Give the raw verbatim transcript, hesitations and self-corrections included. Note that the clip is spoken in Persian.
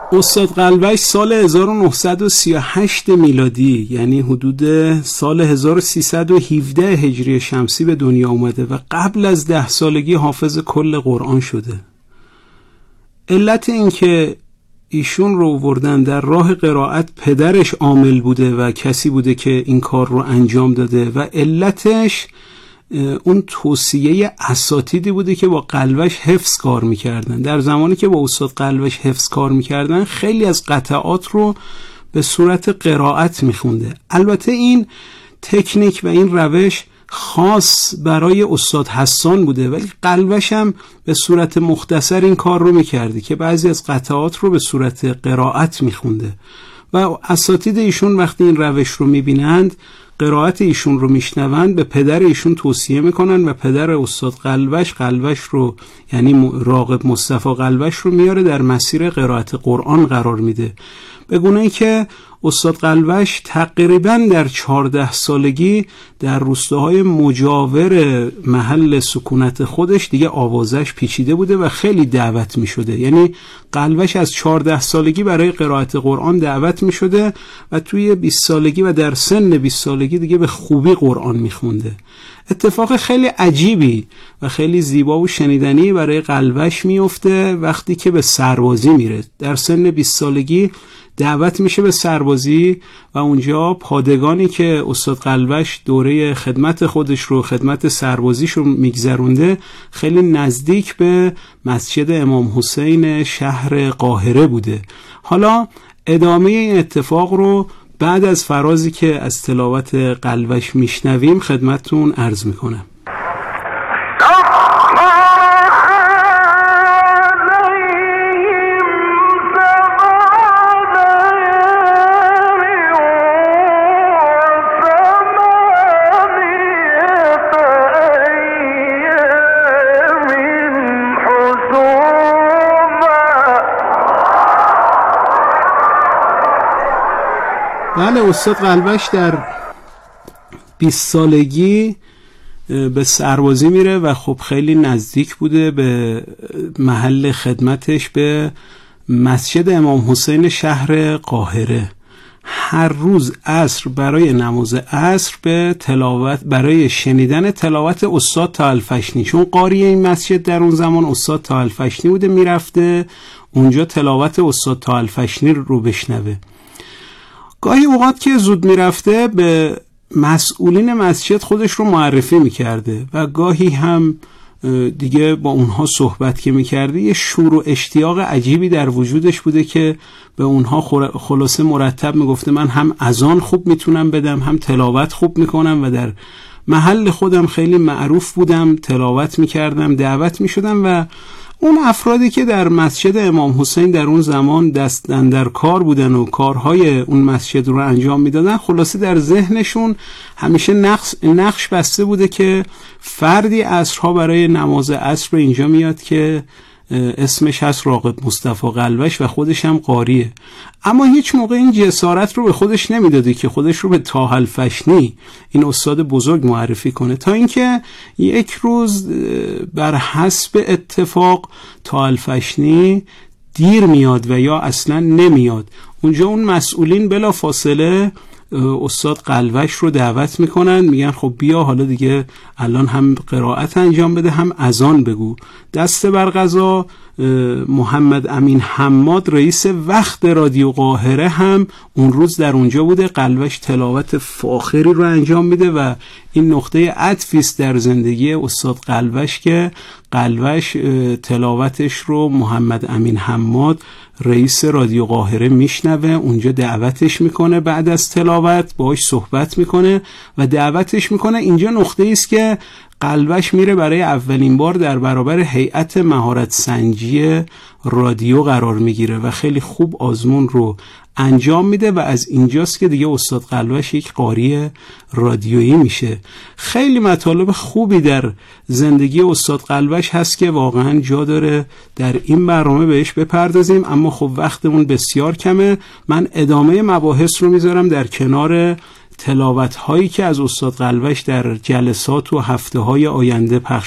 استاد قلوش سال هزار و نهصد و سی و هشت میلادی، یعنی حدود سال هزار و سیصد و هفده هجری شمسی به دنیا اومده و قبل از ده سالگی حافظ کل قرآن شده. علت این که ایشون رو آوردن در راه قرائت پدرش عامل بوده و کسی بوده که این کار رو انجام داده و علتش اون توصیه اساتیدی بوده که با قلوش حفظ کار میکردن. در زمانی که با استاد قلوش حفظ کار میکردن خیلی از قطعات رو به صورت قرائت میخونده. البته این تکنیک و این روش خاص برای استاد حسان بوده، ولی قلوش هم به صورت مختصر این کار رو میکرده که بعضی از قطعات رو به صورت قرائت میخونده و اساتید ایشون وقتی این روش رو میبینند، قرائت ایشون رو میشنوند، به پدر ایشون توصیه میکنن و پدر استاد قلوش قلوش رو، یعنی راغب مصطفی قلوش رو میاره در مسیر قرائت قرآن قرار میده، به گونه‌ای که استاد قلوش تقریباً در چهارده سالگی در روستاهای مجاور محل سکونت خودش دیگه آوازش پیچیده بوده و خیلی دعوت می شده. یعنی قلوش از چهارده سالگی برای قرائت قرآن دعوت می شده و توی بیست سالگی و در سن بیست سالگی دیگه به خوبی قرآن می خونده. اتفاق خیلی عجیبی و خیلی زیبا و شنیدنی برای قلوش میفته وقتی که به سربازی میره. در سن بیست سالگی دعوت میشه به سربازی و اونجا پادگانی که استاد قلوش دوره خدمت خودش رو، خدمت سربازیش رو میگذرونده، خیلی نزدیک به مسجد امام حسین شهر قاهره بوده. حالا ادامه این اتفاق رو بعد از فرازی که از تلاوت قلوش میشنویم خدمتتون عرض میکنم. بله، استاد قلوش در بیست سالگی به سربازی میره و خب خیلی نزدیک بوده به محل خدمتش به مسجد امام حسین شهر قاهره. هر روز عصر برای نماز عصر به تلاوت، برای شنیدن تلاوت استاد طاالفشنی، چون قاری این مسجد در اون زمان استاد طاالفشنی بوده، میرفته اونجا تلاوت استاد طاالفشنی رو بشنوه. گاهی اوقات که زود میرفته به مسئولین مسجد خودش رو معرفی میکرده و گاهی هم دیگه با اونها صحبت که میکرده یه شور و اشتیاق عجیبی در وجودش بوده که به اونها خلاصه مرتب میگفته من هم اذان خوب میتونم بدم، هم تلاوت خوب میکنم و در محل خودم خیلی معروف بودم، تلاوت میکردم، دعوت میشدم و اون افرادی که در مسجد امام حسین در اون زمان دست در کار بودن و کارهای اون مسجد رو انجام میدادن، خلاصه در ذهنشون همیشه نقش نقش بسته بوده که فردی عصرها برای نماز عصر به اینجا میاد که اسمش هست راغب مصطفی قلوش و خودش هم قاریه، اما هیچ موقع این جسارت رو به خودش نمیداده که خودش رو به طاالفشنی، این استاد بزرگ، معرفی کنه، تا اینکه یک روز بر حسب اتفاق طاالفشنی دیر میاد و یا اصلا نمیاد. اونجا اون مسئولین بلا فاصله استاد قلوش رو دعوت میکنن، میگن خب بیا حالا دیگه الان هم قرائت انجام بده هم اذان بگو. دست بر قضا محمد امین حماد رئیس وقت رادیو قاهره هم اون روز در اونجا بوده. قلوش تلاوت فاخری رو انجام میده و این نقطه عطفی است در زندگی استاد قلوش که قلوش تلاوتش رو محمد امین حماد رئیس رادیو قاهره میشنوه، اونجا دعوتش میکنه، بعد از تلاوت باهاش صحبت میکنه و دعوتش میکنه. اینجا نقطه است که قلوش میره برای اولین بار در برابر هیئت مهارت سنجی رادیو قرار میگیره و خیلی خوب آزمون رو انجام میده و از اینجاست که دیگه استاد قلوش یک قاری رادیویی میشه. خیلی مطالب خوبی در زندگی استاد قلوش هست که واقعا جا داره در این برنامه بهش بپردازیم، اما خب وقتمون بسیار کمه. من ادامه مباحث رو میذارم در کنار تلاوت هایی که از استاد قلوش در جلسات و هفته های آینده پخش